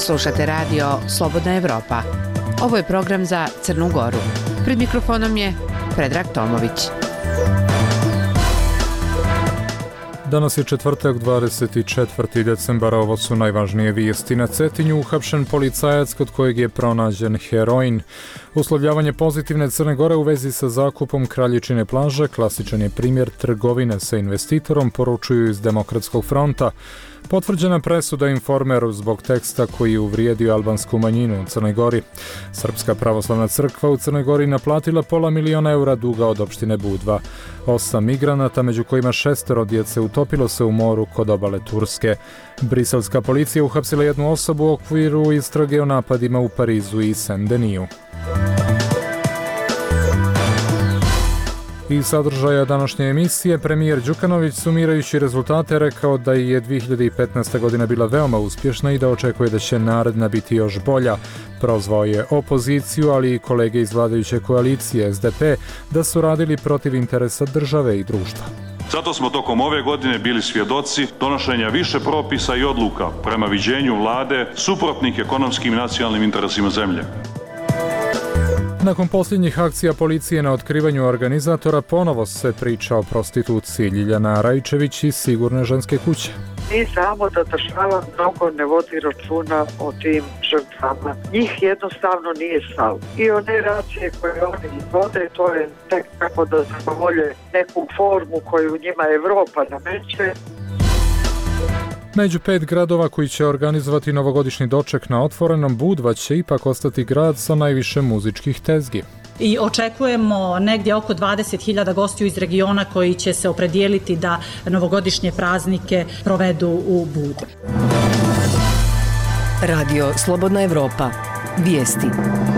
Slušate radio Slobodna Evropa. Ovo je program za Crnu Goru. Pred mikrofonom je Predrag Tomović. Danas je četvrtak, 24. decembara, ovo su najvažnije vijesti. Na Cetinju uhapšen policajac kod kojeg je pronađen heroin. Uslovljavanje pozitivne Crne Gore u vezi sa zakupom Kraljičine plaže klasičan je primjer trgovine sa investitorom, poručuju iz Demokratskog fronta. Potvrđena presuda Informeru zbog teksta koji je uvrijedio albansku manjinu u Crnoj Gori. Srpska pravoslavna crkva u Crnoj Gori naplatila €500.000 duga od opštine Budva. 8 migranata, među kojima 6 djece, utopilo se u moru kod obale Turske. Briselska policija uhapsila jednu osobu u okviru istrage o napadima u Parizu i Saint-Denis. Iz sadržaja današnje emisije, premijer Đukanović, sumirajući rezultate, rekao da je 2015. godina bila veoma uspješna i da očekuje da će naredna biti još bolja. Prozvao je opoziciju, ali i kolege iz vladajuće koalicije SDP da su radili protiv interesa države i društva. Zato smo tokom ove godine bili svjedoci donošenja više propisa i odluka prema viđenju vlade suprotnih ekonomskim i nacionalnim interesima zemlje. Nakon posljednjih akcija policije na otkrivanju organizatora, ponovo se priča o prostituciji. Ljiljana Rajčević iz Sigurne ženske kuće. Mi znamo da država mnogo ne vodi računa o tim žrtvama. Njih jednostavno nije stav. I one racije koje oni vode, to je tek kako da zadovolje neku formu koju njima Evropa nameće. Među 5 gradova koji će organizovati novogodišnji doček na otvorenom, Budva će ipak ostati grad sa najviše muzičkih tezgi. I očekujemo negdje oko 20.000 gostiju iz regiona koji će se opredijeliti da novogodišnje praznike provedu u Budvi. Radio Slobodna Evropa. Vijesti.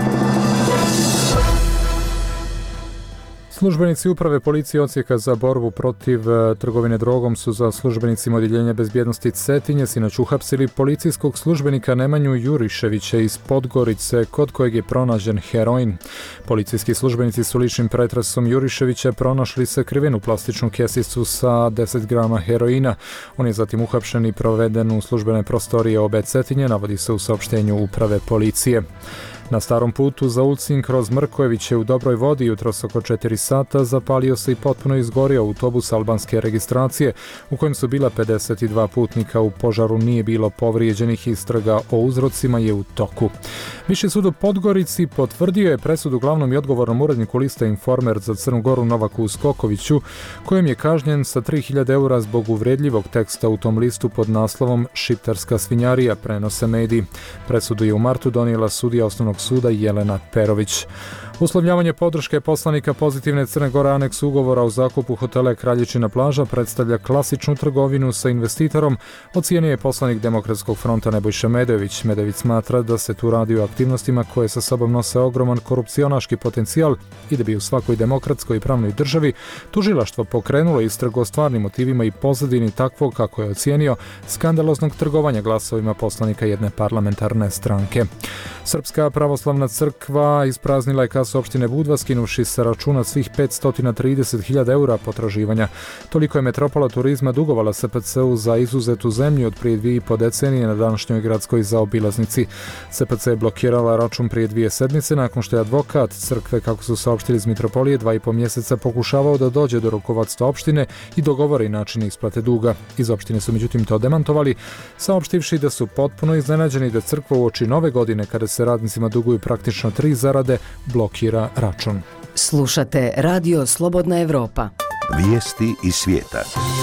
Službenici uprave policije odsjeka za borbu protiv trgovine drogom su za službenicima odjeljenja bezbjednosti Cetinje sinoć uhapsili policijskog službenika Nemanju Juriševića iz Podgorice, kod kojeg je pronađen heroin. Policijski službenici su ličnim pretresom Juriševića pronašli sakrivenu plastičnu kesicu sa 10 grama heroina. On je zatim uhapšen i proveden u službene prostorije OB Cetinje, navodi se u saopštenju uprave policije. Na starom putu za Ulcin kroz Mrkojeviće u Dobroj Vodi jutros oko 4 sata zapalio se i potpuno izgorio autobus albanske registracije u kojem su bila 52 putnika. U požaru nije bilo povrijeđenih, istraga o uzrocima je u toku. Viši sud u Podgorici potvrdio je presudu glavnom i odgovornom uredniku lista Informer za Crnu Goru Novaku Skokoviću, kojem je kažnjen sa 3.000 € zbog uvredljivog teksta u tom listu pod naslovom Šiptarska svinjarija, prenose mediji. Presudu je u martu donijela sudija Osnovnog suda Jelena Perović. Uslovljavanje podrške poslanika pozitivne Crne Gore aneksu ugovora o zakupu hotela Kraljičina plaža predstavlja klasičnu trgovinu sa investitorom, ocijenio je poslanik Demokratskog fronta Nebojša Medojević. Medojević smatra da se tu radi o aktivnostima koje sa sobom nose ogroman korupcionaški potencijal i da bi u svakoj demokratskoj i pravnoj državi tužilaštvo pokrenulo istragu o stvarnim motivima i pozadini takvog, kako je ocijenio, skandaloznog trgovanja glasovima poslanika jedne parlamentarne stranke. Srpska pravoslavna crkva ispraznila je kasu opštine Budva, skinuvši sa računa svih 530.000 € potraživanja. Toliko je metropola turizma dugovala SPC-u za izuzetu zemlju od prije 2,5 decenije na današnjoj gradskoj zaobilaznici. SPC je blokirala račun prije 2 sedmice nakon što je advokat crkve, kako su saopštili iz mitropolije, 2,5 mjeseca pokušavao da dođe do rukovodstva opštine i dogovori način isplate duga. Iz opštine su međutim to demantovali, saopštivši da su potpuno iznenađeni da crkva uoči nove godine, kada se radnicima duguju praktično 3 zarade, blokira račun. Slušate Radio Slobodna Evropa. Vijesti iz svijeta.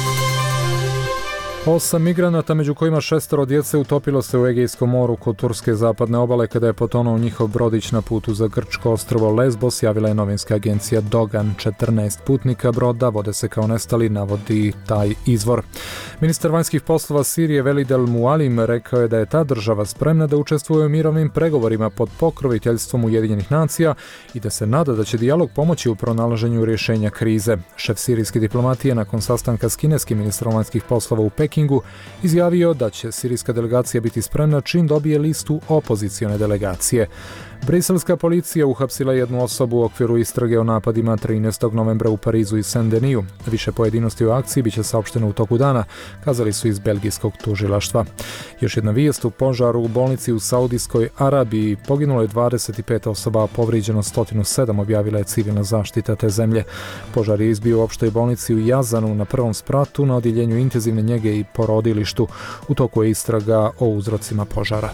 8 migranata, među kojima 6 djece, utopilo se u Egejskom moru kod turske zapadne obale kada je potonuo njihov brodić na putu za grčko ostrvo Lesbos, javila je novinska agencija Dogan. 14 putnika broda vode se kao nestali, navodi taj izvor. Ministar vanjskih poslova Sirije Velid El Mualim rekao je da je ta država spremna da učestvuje u mirovnim pregovorima pod pokroviteljstvom Ujedinjenih nacija i da se nada da će dijalog pomoći u pronalaženju rješenja krize. Šef sirijske diplomatije nakon sastanka s kineskim ministrom vanjskih poslova u Pekingu izjavio da će sirijska delegacija biti spremna čim dobije listu opozicione delegacije. Briselska policija uhapsila jednu osobu u okviru istrage o napadima 13. novembra u Parizu i Saint-Denis. Više pojedinosti o akciji biće saopšteno u toku dana, kazali su iz belgijskog tužilaštva. Još jedna vijest: u požaru u bolnici u Saudijskoj Arabiji poginulo je 25 osoba, a povrijeđeno 107, objavila je civilna zaštita te zemlje. Požar je izbio u opštoj bolnici u Jazanu na prvom spratu na odjeljenju intenzivne njege i porodilištu. U toku je istraga o uzrocima požara.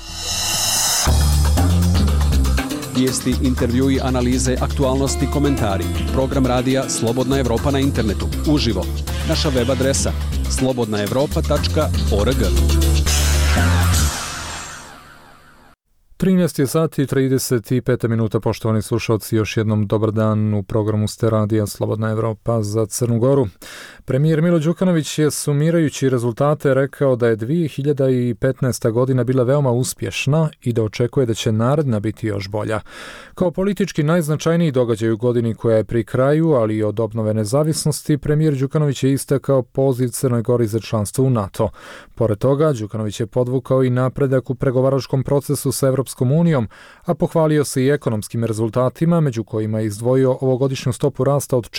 Vijesti, intervjui, analize, aktualnosti, komentari. Program radija Slobodna Evropa na internetu. Uživo. Naša web adresa slobodnaevropa.org. 13 sati i 35 minuta, poštovani slušalci, još jednom dobar dan. U programu ste radija Slobodna Evropa za Crnu Goru. Premijer Milo Đukanović je, sumirajući rezultate, rekao da je 2015. godina bila veoma uspješna i da očekuje da će naredna biti još bolja. Kao politički najznačajniji događaj u godini koja je pri kraju, ali i od obnove nezavisnosti, premijer Đukanović je istakao poziv Crnoj Gori za članstvo u NATO. Pored toga, Đukanović je podvukao i napredak u pregovaračkom procesu sa Evropskom unijom, a pohvalio se i ekonomskim rezultatima, među kojima je izdvojio ovogodišnju stopu rasta od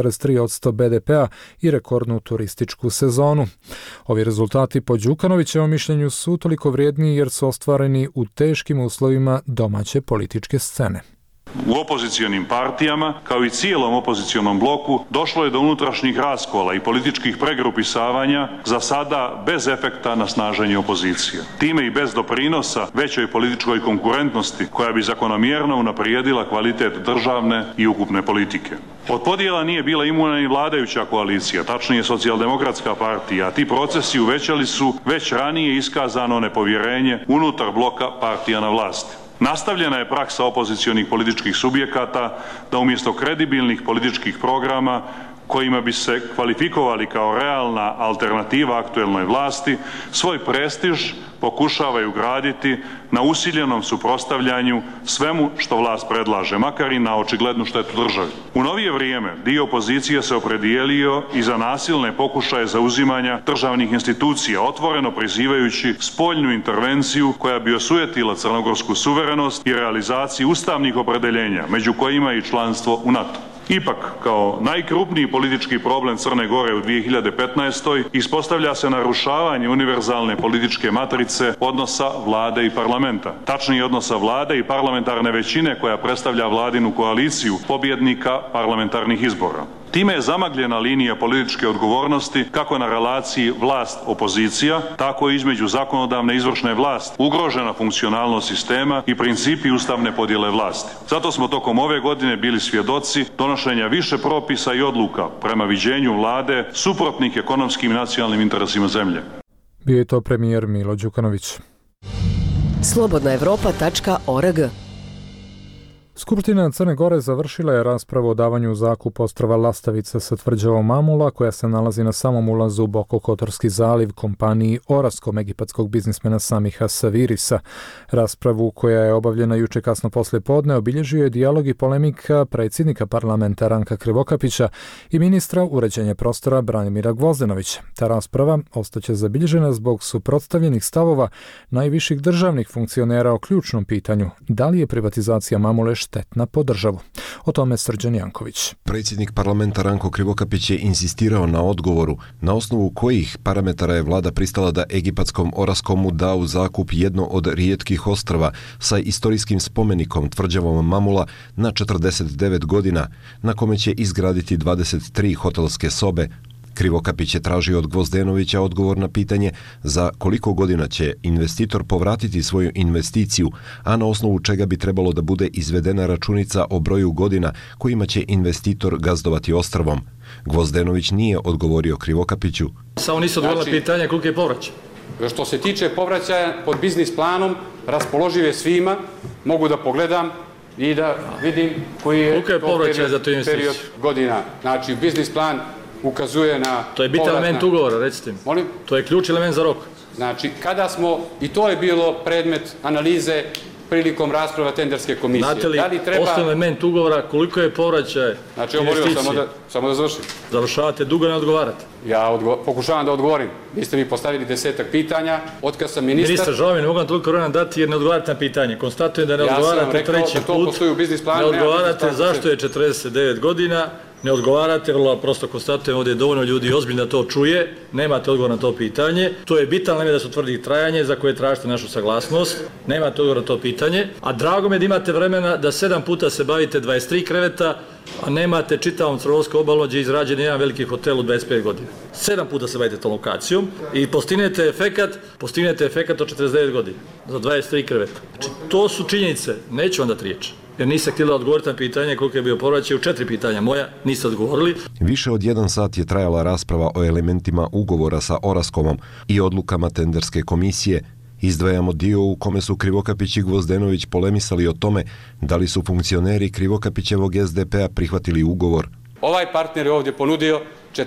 4,3% BDP-a i rekordnu turističku sezonu. Ovi rezultati po Đukanovićevom mišljenju su toliko vrijedni jer su ostvareni u teškim uslovima domaće političke scene. U opozicijonim partijama, kao i cijelom opozicijonom bloku, došlo je do unutrašnjih raskola i političkih pregrupisavanja, za sada bez efekta na snaženje opozicije. Time i bez doprinosa većoj političkoj konkurentnosti koja bi zakonomjerno unaprijedila kvalitet državne i ukupne politike. Od podjela nije bila imuna ni vladajuća koalicija, tačnije Socijaldemokratska partija, a ti procesi uvećali su već ranije iskazano nepovjerenje unutar bloka partija na vlasti. Nastavljena je praksa opozicionih političkih subjekata da umjesto kredibilnih političkih programa kojima bi se kvalifikovali kao realna alternativa aktuelnoj vlasti, svoj prestiž pokušavaju graditi na usiljenom suprotstavljanju svemu što vlast predlaže, makar i na očiglednu štetu državi. U novije vrijeme dio opozicije se opredijelio i za nasilne pokušaje zauzimanja državnih institucija, otvoreno prizivajući spoljnu intervenciju koja bi osujetila crnogorsku suverenost i realizaciju ustavnih opredeljenja, među kojima i članstvo u NATO. Ipak, kao najkrupniji politički problem Crne Gore u 2015. ispostavlja se narušavanje univerzalne političke matrice odnosa vlade i parlamenta. Tačnije odnosa vlade i parlamentarne većine koja predstavlja vladinu koaliciju pobjednika parlamentarnih izbora. Time je zamagljena linija političke odgovornosti kako na relaciji vlast-opozicija, tako i između zakonodavne i izvršne vlasti, ugrožena funkcionalnost sistema i principi ustavne podjele vlasti. Zato smo tokom ove godine bili svjedoci donošenja više propisa i odluka prema viđenju vlade suprotnih ekonomskim i nacionalnim interesima zemlje. Bio je to premijer Milo Đukanović. slobodnaevropa.org. Skupština Crne Gore završila je raspravu o davanju u zakup ostrva Lastavica sa tvrđavom Mamula, koja se nalazi na samom ulazu u Bokokotorski zaliv, kompaniji Oraskom egipatskog biznismena Samiha Savirisa. Raspravu, koja je obavljena juče kasno poslije podne, obilježio je dijalog i polemika predsjednika parlamenta Ranka Krivokapića i ministra uređenja prostora Branimira Gvozdenovića. Ta rasprava ostaće zabilježena zbog suprotstavljenih stavova najviših državnih funkcionera o ključnom pitanju: da li je privatizacija Mamule štetna po državu. O tome Srđan Janković. Predsjednik parlamenta Ranko Krivokapić je insistirao na odgovoru na osnovu kojih parametara je vlada pristala da egipatskom Oraskomu da u zakup jedno od rijetkih ostrva sa istorijskim spomenikom tvrđavom Mamula na 49 godina, na kome će izgraditi 23 hotelske sobe. Krivokapić je tražio od Gvozdenovića odgovor na pitanje za koliko godina će investitor povratiti svoju investiciju, a na osnovu čega bi trebalo da bude izvedena računica o broju godina kojima će investitor gazdovati ostrvom. Gvozdenović nije odgovorio Krivokapiću. Samo nisu odgovorila pitanje koliko je povraćaj. Što se tiče povraćaja pod biznis planom, raspoloživ je svima, mogu da pogledam i da vidim koji je period godina. Znači, biznis plan ukazuje na... To je bitan element ugovora, recite mi. Molim? To je ključ element za rok. Znači, kada smo, i to je bilo predmet analize prilikom rasprava tenderske komisije. Znate li, osnovni element ugovora, koliko je povraćaj investicije? Samo da završim. Završavate dugo, ne odgovarate. Ja pokušavam da odgovorim. Vi ste mi postavili 10 pitanja, otkad sam ministar. Ministar, žao mi, ne mogu vam toliko vremena dati jer ne odgovarate na pitanje. Konstatujem da ne odgovarate treći put. Ne odgovarate zašto je 49 godina. Ne odgovarate, vrlo prosto konstatujem, ovdje je dovoljno ljudi ozbiljno da to čuje, nemate odgovor na to pitanje. To je bitan element da se utvrdi trajanje za koje tražite našu saglasnost, nemate odgovor na to pitanje, a drago me da imate vremena da 7 puta se bavite 23 kreveta, a nemate čitavom Crnogorsko obalno gdje je izrađen jedan veliki hotel u 25 godina. 7 puta se bavite tom lokacijom i postignete efekat od 49 godina za 23 kreveta. Znači, to su činjenice, neću vam dati riječ. Jer niste htjela odgovoriti na pitanje koliko je bio povraćaj u 4 pitanja moja, niste odgovorili. Više od 1 sat je trajala rasprava o elementima ugovora sa Oraskomom i odlukama tenderske komisije. Izdvajamo dio u kome su Krivokapić i Gvozdenović polemisali o tome da li su funkcioneri Krivokapićevog SDP-a prihvatili ugovor. Ovaj partner je ovdje ponudio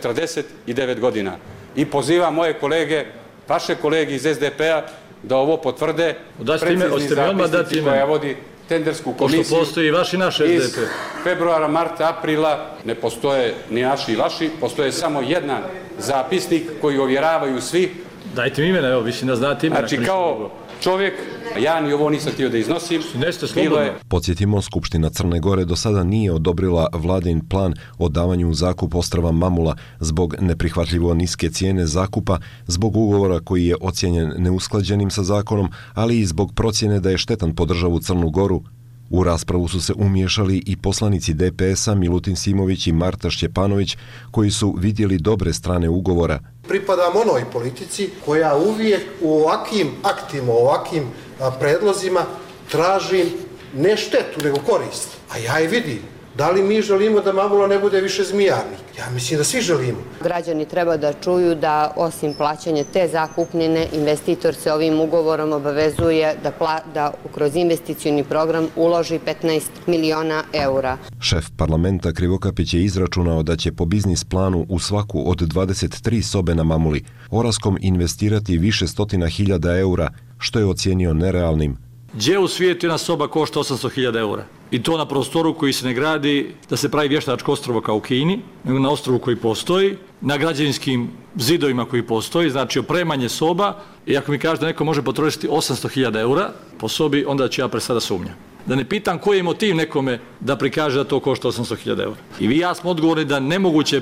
49 godina i poziva moje kolege, vaše kolege iz SDP-a da ovo potvrde. Precizni zapisnici koja vodi tendersku komisiju. Pošto postoji vaš i naš SDP. Iz februara, marta, aprila ne postoje ni naši i vaši, postoje samo jedan zapisnik koji ovjeravaju svi. Dajte mi imena, evo, mislim da znate imena. Znači, kao čovjek, ja ni ovo nisam htio da iznosim. Neste slobodno. Podsjetimo, Skupština Crne Gore do sada nije odobrila vladin plan o davanju u zakup ostrva Mamula zbog neprihvatljivo niske cijene zakupa, zbog ugovora koji je ocijenjen neusklađenim sa zakonom, ali i zbog procjene da je štetan po državu Crnu Goru. U raspravu su se umiješali i poslanici DPS-a Milutin Simović i Marta Šćepanović, koji su vidjeli dobre strane ugovora. Pripadam onoj politici koja uvijek u ovakvim aktima, u ovakvim predlozima traži ne štetu, nego korist. A ja je vidim. Da li mi želimo da Mamula ne bude više zmijarnik? Ja mislim da svi želimo. Građani treba da čuju da osim plaćanja te zakupnine, investitor se ovim ugovorom obavezuje da kroz investicioni program uloži 15 miliona eura. Šef parlamenta Krivokapić je izračunao da će po biznis planu u svaku od 23 sobe na Mamuli Oraskom investirati više stotina hiljada eura, što je ocijenio nerealnim. Gdje u svijetu jedna soba košta 800.000 eura? I to na prostoru koji se ne gradi da se pravi vještačko ostrvo kao u Kini, nego na ostrovu koji postoji, na građevinskim zidovima koji postoji, znači opremanje soba. I ako mi kaže da neko može potrošiti 800.000 eura po sobi, onda ću ja presada sumnjam. Da ne pitam koji je motiv nekome da prikaže da to košta 800.000 eura. I vi ja smo odgovorni da nemoguće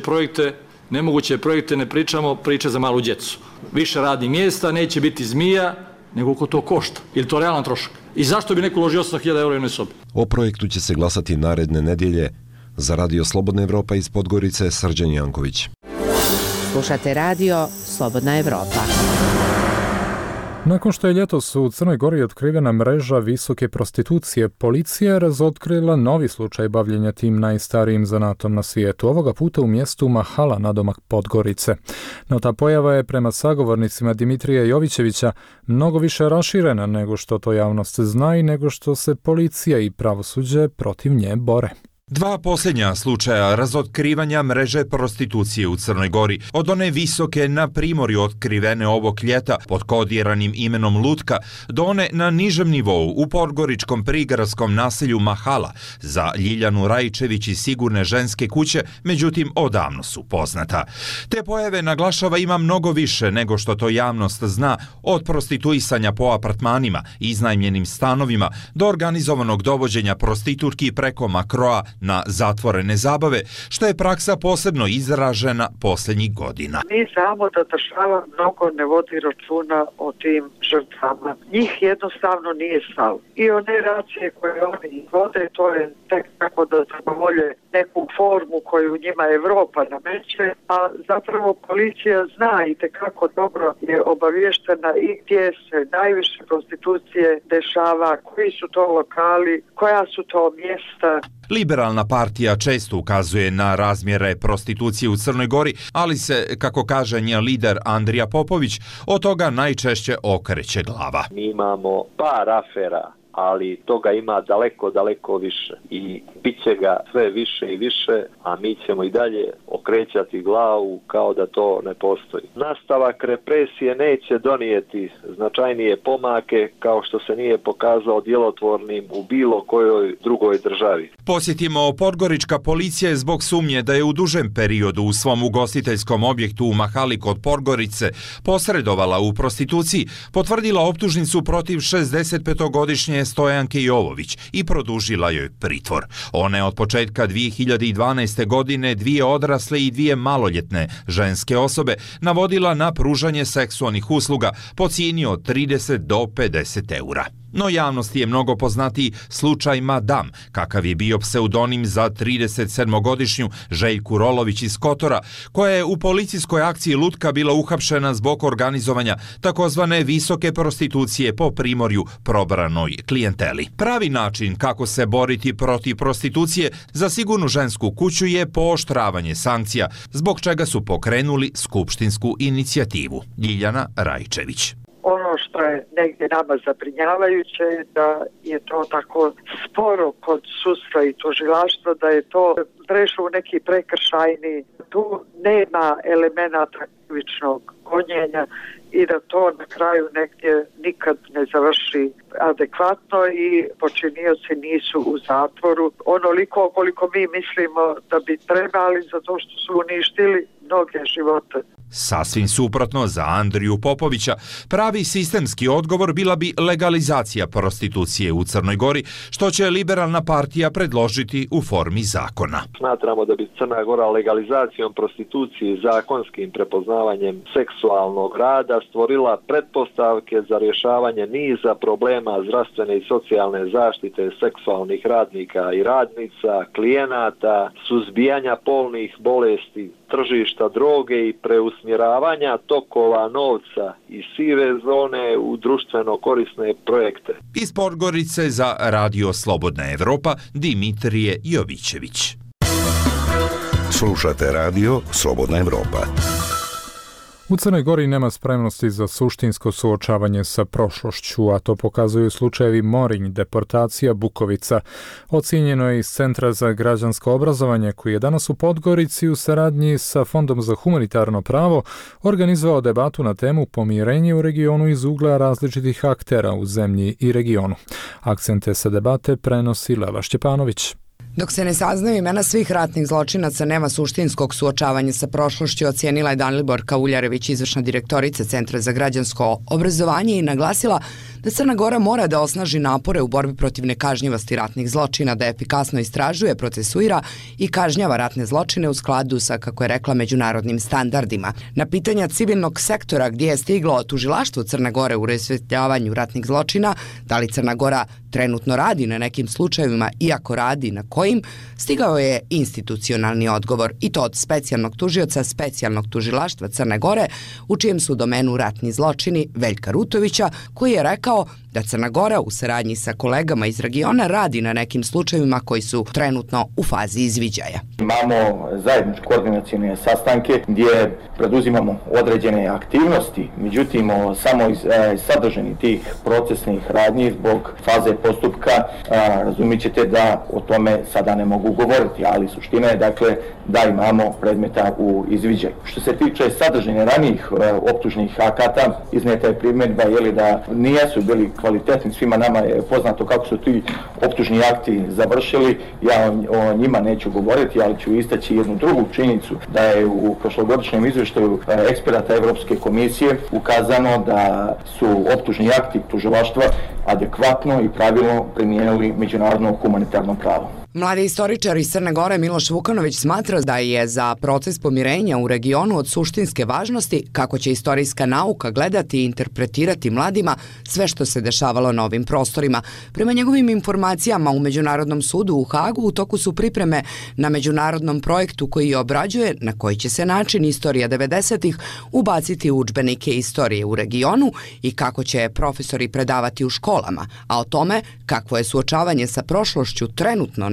projekte ne pričamo, priče za malu djecu. Više radnih mjesta, neće biti zmija, nego koliko to košta. Ili to realan trošak? I zašto bi neko uložio 800.000 eura u jednoj sobi? O projektu će se glasati naredne nedjelje. Za Radio Slobodna Evropa iz Podgorice, Srđan Janković. Slušate Radio Slobodna Evropa. Nakon što je ljetos u Crnoj Gori otkrivena mreža visoke prostitucije, policija je razotkrila novi slučaj bavljenja tim najstarijim zanatom na svijetu, ovoga puta u mjestu Mahala nadomak Podgorice. No ta pojava je prema sagovornicima Dimitrija Jovićevića mnogo više raširena nego što to javnost zna i nego što se policija i pravosuđe protiv nje bore. Dva posljednja slučaja razotkrivanja mreže prostitucije u Crnoj Gori, od one visoke na Primorju otkrivene ovog ljeta pod kodiranim imenom Lutka, do one na nižem nivou u podgoričkom prigradskom naselju Mahala za Ljiljanu Rajčević i Sigurne ženske kuće, međutim odavno su poznata. Te pojave, naglašava, ima mnogo više nego što to javnost zna, od prostituisanja po apartmanima, iznajmljenim stanovima, do organizovanog dovođenja prostitutki preko makroa na zatvorene zabave, što je praksa posebno izražena posljednjih godina. Mi znamo da država mnogo ne vodi računa o tim žrtvama. Njih jednostavno nije stav. I one racije koje oni vode, to je tek kako da zadovolje neku formu koju njima Evropa nameće, a zapravo policija zna i tekako dobro je obavještena i gdje se najviše prostitucije dešava, koji su to lokali, koja su to mjesta. Liberalna partija često ukazuje na razmjere prostitucije u Crnoj Gori, ali se, kako kaže njen lider Andrija Popović, od toga najčešće okreće glava. Mi imamo par afera ali toga ima daleko više i bit će ga sve više i više, a mi ćemo i dalje okrećati glavu kao da to ne postoji. Nastavak represije neće donijeti značajnije pomake kao što se nije pokazao djelotvornim u bilo kojoj drugoj državi. Posjetimo, podgorička policija je zbog sumnje da je u dužem periodu u svom ugostiteljskom objektu u Mahali kod Podgorice posredovala u prostituciji, potvrdila optužnicu protiv 65-godišnje Stojanke Jovović i produžila joj pritvor. Ona je od početka 2012. godine 2 odrasle i 2 maloljetne ženske osobe navodila na pružanje seksualnih usluga po cijeni od 30 do 50 eura. No javnosti je mnogo poznatiji slučaj Madam, kakav je bio pseudonim za 37-godišnju Željku Rolović iz Kotora, koja je u policijskoj akciji Lutka bila uhapšena zbog organizovanja takozvane visoke prostitucije po primorju probranoj klijenteli. Pravi način kako se boriti protiv prostitucije za sigurnu žensku kuću je pooštravanje sankcija, zbog čega su pokrenuli skupštinsku inicijativu. Ljiljana Rajčević. Ono što je negdje nama zabrinjavajuće je da je to tako sporo kod sudstva i tužilaštva, da je to prešlo u neki prekršajni. Tu nema elemenata krivičnog gonjenja i da to na kraju negdje nikad ne završi adekvatno i počinioci nisu u zatvoru onoliko koliko mi mislimo da bi trebali, zato što su uništili mnoge živote. Sasvim suprotno za Andriju Popovića, pravi sistemski odgovor bila bi legalizacija prostitucije u Crnoj Gori, što će Liberalna partija predložiti u formi zakona. Smatramo da bi Crna Gora legalizacijom prostitucije i zakonskim prepoznavanjem seksualnog rada stvorila pretpostavke za rješavanje niza problema zdravstvene i socijalne zaštite seksualnih radnika i radnica, klijenata, suzbijanja polnih bolesti, tržišta droge i preusmjeravanja tokova novca i sive zone u društveno korisne projekte. Iz Podgorice za Radio Slobodna Evropa, Dimitrije Jovićević. Slušate Radio Slobodna Evropa. U Crnoj Gori nema spremnosti za suštinsko suočavanje sa prošlošću, a to pokazuju slučajevi Morinj, deportacija, Bukovica. Ocijenjeno je iz Centra za građansko obrazovanje, koji je danas u Podgorici u saradnji sa Fondom za humanitarno pravo organizovao debatu na temu pomirenje u regionu iz ugla različitih aktera u zemlji i regionu. Akcente sa debate prenosi Lela Šćepanović. Dok se ne saznaju imena svih ratnih zločinaca, nema suštinskog suočavanja sa prošlošću, ocijenila je Daniborka Uljarević, izvršna direktorica Centra za građansko obrazovanje, i naglasila da Crna Gora mora da osnaži napore u borbi protiv nekažnjivosti ratnih zločina, da efikasno istražuje, procesuira i kažnjava ratne zločine u skladu sa, kako je rekla, međunarodnim standardima. Na pitanja civilnog sektora gdje je stiglo tužilaštvo Crne Gore u rasvjetljavanju ratnih zločina, da li Crna Gora trenutno radi na nekim slučajevima, iako radi na kojim, stigao je institucionalni odgovor, i to od specijalnog tužioca specijalnog tužilaštva Crne Gore, u čijem su domenu ratni zločini, Veljka Rutovića, koji je rekao da Crna Gora u saradnji sa kolegama iz regiona radi na nekim slučajevima koji su trenutno u fazi izviđaja. Imamo zajedničke koordinacijne sastanke gdje preduzimamo određene aktivnosti, međutim samo iz sadržini tih procesnih radnji zbog faze postupka razumit ćete da o tome sada ne mogu govoriti, ali suština je dakle da imamo predmeta u izviđaju. Što se tiče sadržine ranijih optužnih akata, iznijeta je primjedba da nisu bili kvalitetni, svima nama je poznato kako su ti optužni akti završili, ja o njima neću govoriti, ali ću istaći jednu drugu činjenicu, da je u prošlogodišnjem izvještaju eksperata Europske komisije ukazano da su optužni akti tužilaštva adekvatno i pravilno primijenili međunarodno humanitarno pravo. Mladi istoričar iz Crne Gore Miloš Vukanović smatra da je za proces pomirenja u regionu od suštinske važnosti kako će istorijska nauka gledati i interpretirati mladima sve što se dešavalo na ovim prostorima. Prema njegovim informacijama u Međunarodnom sudu u Hagu u toku su pripreme na međunarodnom projektu koji obrađuje na koji će se način istorija 90-ih ubaciti u udžbenike istorije u regionu i kako će profesori predavati u školama, a o tome kakvo je suočavanje sa prošlošću trenutno na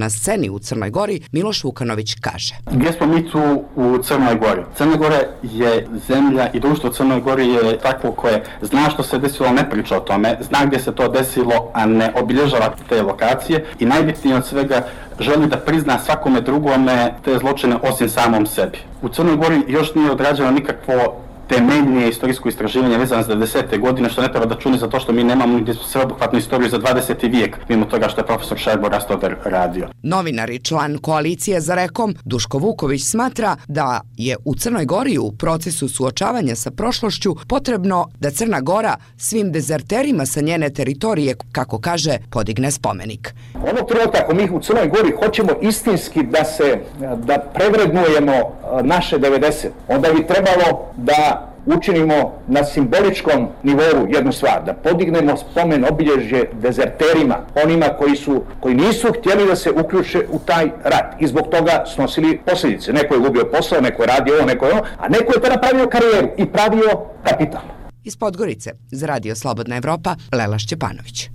na sceni u Crnoj Gori, Miloš Vukanović kaže. Gdje smo mi tu u Crnoj Gori? Crna Gora je zemlja i društvo u Crnoj Gori je takvo koje zna što se desilo, ne priča o tome, zna gdje se to desilo, a ne obilježava te lokacije i najbitnije od svega želi da prizna svakome drugome te zločine osim samom sebi. U Crnoj Gori još nije odrađeno nikakvo temeljnije istorijsko istraživanje vezano za 90. godine, što ne treba da čuni za to što mi nemamo niti sveobuhvatnu istoriju za 20. vijek, mimo toga što je profesor Šajbo Rastoder radio. Novinar i član koalicije za Rekom, Duško Vuković, smatra da je u Crnoj Gori u procesu suočavanja sa prošlošću potrebno da Crna Gora svim dezerterima sa njene teritorije, kako kaže, podigne spomenik. Ono trenutka ako mi u Crnoj Gori hoćemo istinski da prevrednujemo naše 90, onda bi trebalo da učinimo na simboličkom nivou jednu stvar, da podignemo spomen obilježje dezerterima, onima koji nisu htjeli da se uključe u taj rat i zbog toga snosili posljedice. Neko je gubio posao, neko je radio ovo, neko je ono, a neko je tada pravio karijeru i pravio kapital. Iz Podgorice za Radio Slobodna Evropa, Lela Šćepanović.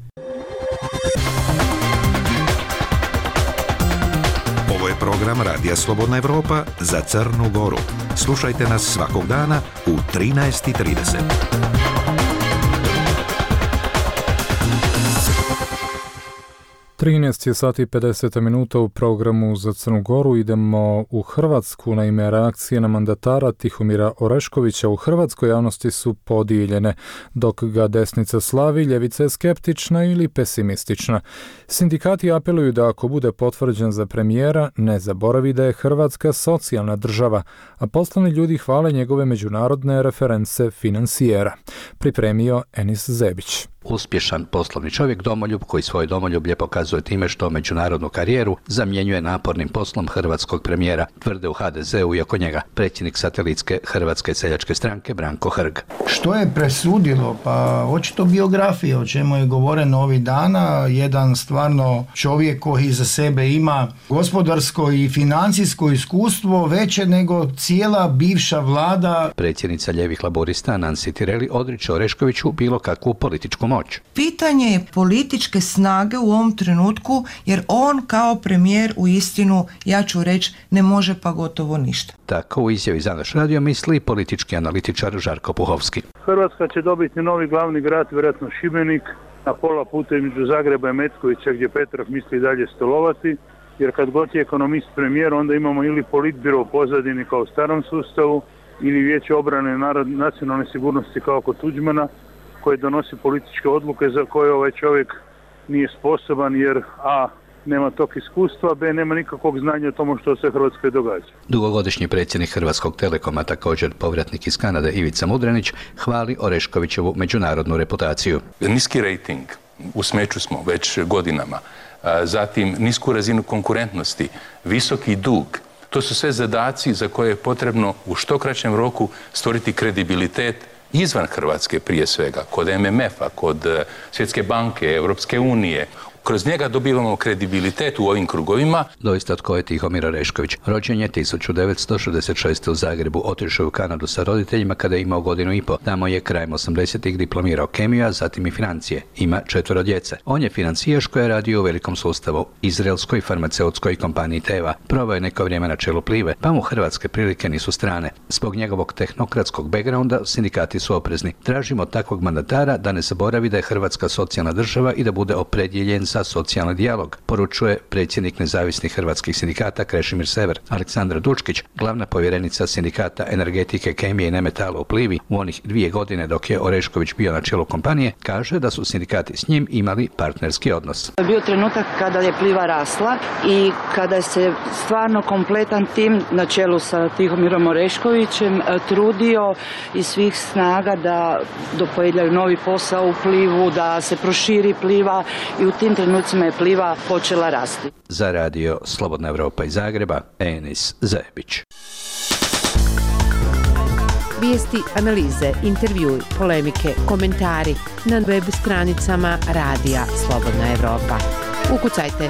Ovo je program Radija Slobodna Evropa za Crnu Goru. Slušajte nas svakog dana u 13:30. 13 sati i 50 minuta u programu za Crnu Goru. Idemo u Hrvatsku. Naime, reakcije na mandatara Tihomira Oreškovića u hrvatskoj javnosti su podijeljene. Dok ga desnica slavi, ljevica je skeptična ili pesimistična. Sindikati apeluju da ako bude potvrđen za premijera, ne zaboravi da je Hrvatska socijalna država, a poslovni ljudi hvale njegove međunarodne reference financijera. Pripremio Enis Zebić. Uspješan poslovni čovjek, domoljub koji svoje domoljublje pokazuje time što međunarodnu karijeru zamjenjuje napornim poslom hrvatskog premijera, tvrde u HDZ-u i oko njega predsjednik satelitske Hrvatske seljačke stranke Branko Hrg. Što je presudilo? Pa očito biografija, o čemu je govoreno ovih dana, jedan stvarno čovjek koji za sebe ima gospodarsko i financijsko iskustvo veće nego cijela bivša vlada. Predsjednica ljevih laborista Nansi Tireli odriče Oreškoviću bilo kakvu političku moć. Pitanje je političke snage u ovom trenutku, jer on kao premijer u istinu, ja ću reći, ne može pa gotovo ništa. Tako u izjavi za naš radio misli politički analitičar Žarko Puhovski. Hrvatska će dobiti novi glavni grad, vjerojatno Šibenik, na pola puta između Zagreba i Metkovića gdje Petrov misli dalje stolovati, jer kad god je ekonomist premijer, onda imamo ili politbiro u pozadini kao u starom sustavu, ili Vijeće obrane nacionalne sigurnosti kao kod Tuđmana, koje donosi političke odluke za koje ovaj čovjek nije sposoban, jer a. nema tog iskustva, b. nema nikakvog znanja o tomu što se Hrvatskoj događa. Dugogodišnji predsjednik Hrvatskog Telekoma, također povratnik iz Kanade Ivica Mudrenić, hvali Oreškovićevu međunarodnu reputaciju. Niski rejting, u smeću smo već godinama, zatim nisku razinu konkurentnosti, visoki dug. To su sve zadaci za koje je potrebno u što kraćem roku stvoriti kredibilitet izvan Hrvatske prije svega, kod MMF-a, kod Svjetske banke, Europske unije. Kroz njega dobivamo kredibilitet u ovim krugovima. Doista tko je Tihomir Orešković? Rođen je 1966. u Zagrebu, otišao u Kanadu sa roditeljima kada je imao 1,5 godine. Tamo je krajem 80-ih diplomirao kemiju, a zatim i financije. Ima 4 djece. On je financijaš koji je radio u velikom sustavu, izraelskoj farmaceutskoj kompaniji Teva. Proveo je neko vrijeme na čelu Plive, pa mu hrvatske prilike nisu strane. Zbog njegovog tehnokratskog backgrounda sindikati su oprezni. Tražimo od takvog mandatara da ne zaboravi da je Hrvatska socijalna država i da bude opredjeljen za socijalni dijalog, poručuje predsjednik nezavisnih hrvatskih sindikata Krešimir Sever. Aleksandra Dučkić, glavna povjerenica sindikata energetike, kemije i nemetala u Plivi, u onih 2 godine dok je Orešković bio na čelu kompanije, kaže da su sindikati s njim imali partnerski odnos. Bio trenutak kada je Pliva rasla i kada se stvarno kompletan tim na čelu sa Tihomirom Oreškovićem trudio iz svih snaga da dopojedljaju novi posao u Plivu, da se proširi Pliva i u tim trenucima je Pliva počela rasti. Za radio Slobodna Evropa iz Zagreba, Enis Zebić. Vijesti, analize, intervjui, polemike, komentari na web stranicama Radija Slobodna Evropa. Ukucajte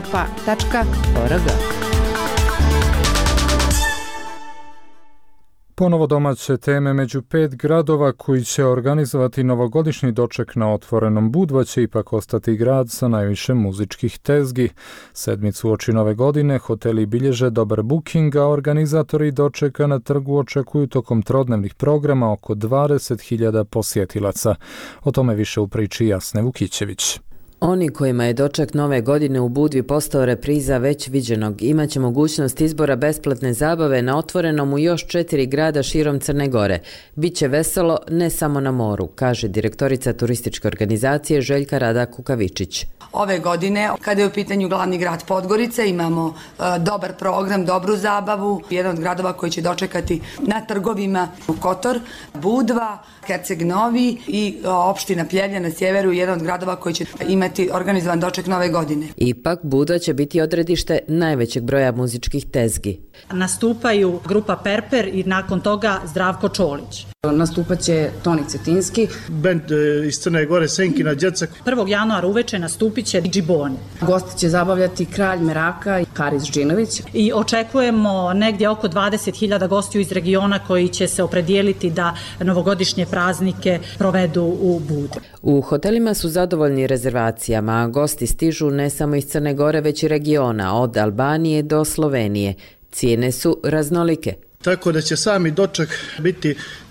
slobodnaevropa.org. Ponovo domaće teme među 5 gradova koji će organizovati novogodišnji doček na otvorenom. Budva će ipak ostati grad sa najviše muzičkih tezgi. Sedmicu uoči nove godine hoteli bilježe dobar booking, a organizatori dočeka na trgu očekuju tokom trodnevnih programa oko 20.000 posjetilaca. O tome više u priči Jasne Vukićević. Oni kojima je doček nove godine u Budvi postao repriza već viđenog imaće mogućnost izbora besplatne zabave na otvorenom u još 4 grada širom Crne Gore. Biće veselo ne samo na moru, kaže direktorica turističke organizacije Željka Rada Kukavičić. Ove godine, kada je u pitanju glavni grad Podgorica, imamo dobar program, dobru zabavu. Jedan od gradova koji će dočekati na trgovima Kotor, Budva, Herceg Novi i opština Pljevlja na sjeveru, jedan od gradova koji će imati organizovan doček nove godine. Ipak Budva će biti odredište najvećeg broja muzičkih tezgi. Nastupaju grupa Perper i nakon toga Zdravko Čolić. Nastupaće Toni Cetinski. Band iz Crne Gore Senkina Đecak. 1. januara uveče nastupit će Džiboni. Gosti će zabavljati Kralj Meraka i Haris Džinović. I očekujemo negdje oko 20.000 gostiju iz regiona koji će se opredijeliti da novogodišnje praznike provedu u Budvi. U hotelima su zadovoljni rezervacijama, a gosti stižu ne samo iz Crne Gore, već i regiona, od Albanije do Slovenije. Cijene su raznolike. Tako da će sami doček biti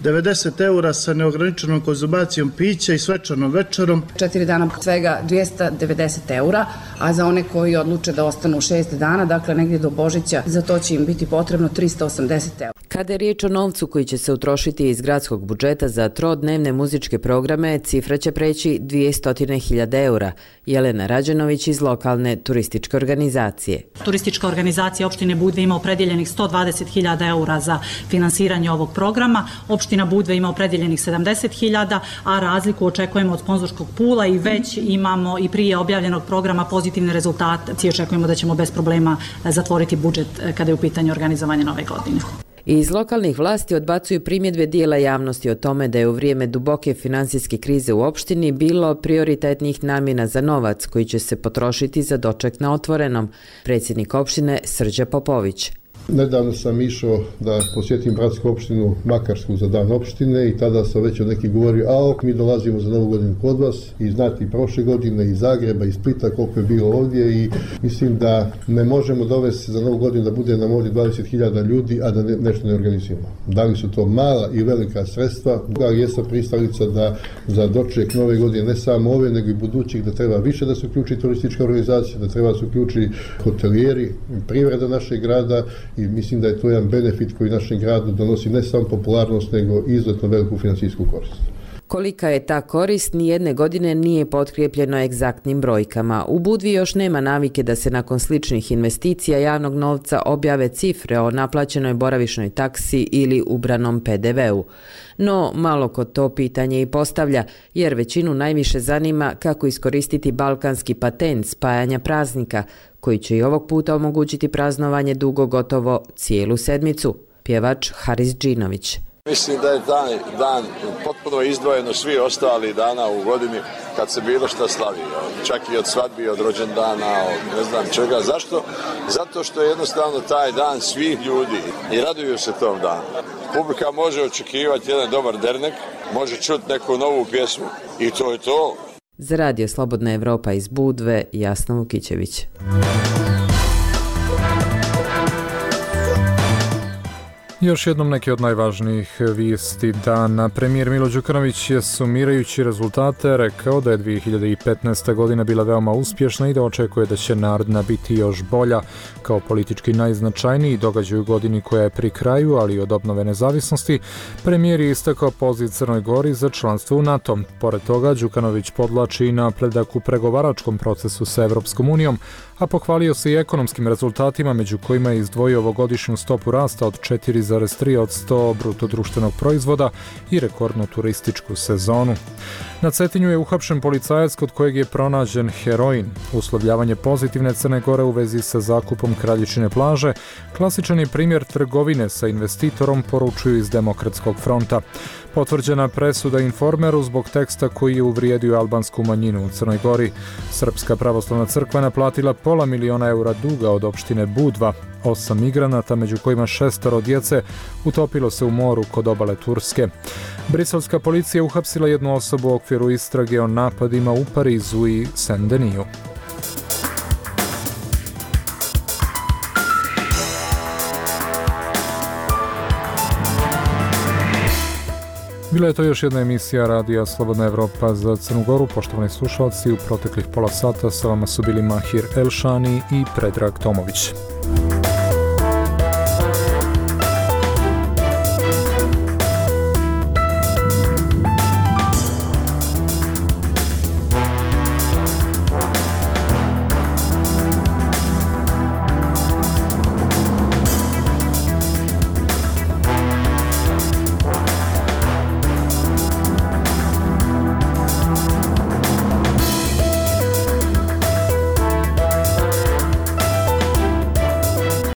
90 eura sa neograničenom konzumacijom pića i svečanom večerom. 4 dana svega 290 eura, a za one koji odluče da ostanu 6 dana, dakle negdje do Božića, za to će im biti potrebno 380 eura. Kada je riječ o novcu koji će se utrošiti iz gradskog budžeta za trodnevne muzičke programe, cifra će preći 200.000 eura. Jelena Rađenović iz lokalne turističke organizacije. Turistička organizacija opštine Budve ima opredjeljenih 120.000 eura za finansiranje ovog programa. Opština Budve ima opredjeljenih 70.000, a razliku očekujemo od sponzorskog pula i već imamo i prije objavljenog programa pozitivne rezultate. Očekujemo da ćemo bez problema zatvoriti budžet kada je u pitanju organizovanje nove godine. Iz lokalnih vlasti odbacuju primjedbe dijela javnosti o tome da je u vrijeme duboke financijske krize u opštini bilo prioritetnih namjena za novac koji će se potrošiti za doček na otvorenom. Predsjednik opštine Srđa Popović. Nedavno sam išao da posjetim bratsku opštinu Makarsku za dan opštine i tada sam već od nekih govorio, mi dolazimo za novu godinu kod vas i znati i prošle godine iz Zagreba, iz Splita koliko je bilo ovdje i mislim da ne možemo dovesti za novu godinu da bude nam ovdje 20.000 ljudi, a da nešto ne organizujemo. Da li su to mala i velika sredstva, ali jesam pristalica da za doček nove godine ne samo ove, nego i budućih da treba više da se uključi turistička organizacija, da treba se uključi hotelijeri, privreda našeg grada. I mislim da je to jedan benefit koji našem gradu donosi ne samo popularnost, nego izuzetno veliku financijsku korist. Kolika je ta korist, nijedne godine nije potkrijepljeno egzaktnim brojkama. U Budvi još nema navike da se nakon sličnih investicija javnog novca objave cifre o naplaćenoj boravišnoj taksi ili ubranom PDV-u. No, malo ko to pitanje i postavlja, jer većinu najviše zanima kako iskoristiti balkanski patent spajanja praznika, koji će i ovog puta omogućiti praznovanje dugo gotovo cijelu sedmicu. Pjevač Haris Džinović. Mislim da je taj dan potpuno izdvojeno svi ostali dana u godini kad se bilo šta slavi, čak i od svadbi, od rođendana, od ne znam čega. Zašto? Zato što je jednostavno taj dan svih ljudi i raduju se tom danu. Publika može očekivati jedan dobar dernek, može čuti neku novu pjesmu i to je to. Za Radio Slobodna Evropa iz Budve, Jasna Vukićević. Još jednom neki od najvažnijih vijesti dana. Premijer Milo Đukanović je sumirajući rezultate rekao da je 2015. godina bila veoma uspješna i da očekuje da će naredna biti još bolja. Kao politički najznačajniji događaj u godini koja je pri kraju, ali i od obnove nezavisnosti, premijer je istakao poziv Crnoj Gori za članstvo u NATO. Pored toga, Đukanović podlači i napredak u pregovaračkom procesu sa Evropskom unijom, a pohvalio se i ekonomskim rezultatima, među kojima je izdvojio ovogodišnju stopu rasta od 4,3 od 100 bruto društvenog proizvoda i rekordnu turističku sezonu. Na Cetinju je uhapšen policajac kod kojeg je pronađen heroin. Uslovljavanje pozitivne Crne Gore u vezi sa zakupom Kraljičine plaže klasičan je primjer trgovine sa investitorom, poručuju iz Demokratskog fronta. Potvrđena presuda Informeru zbog teksta koji je uvrijedio albansku manjinu u Crnoj Gori. Srpska pravoslavna crkva naplatila 4,5 miliona eura duga od opštine Budva. 8 migranata, među kojima 6 djece, utopilo se u moru kod obale Turske. Briselska policija uhapsila jednu osobu u okviru istrage o napadima u Parizu i Saint-Denis. Bila je to još jedna emisija Radija Slobodna Evropa za Crnu Goru. Poštovani slušalci, u proteklih pola sata sa vama su bili Mahir Elšani i Predrag Tomović.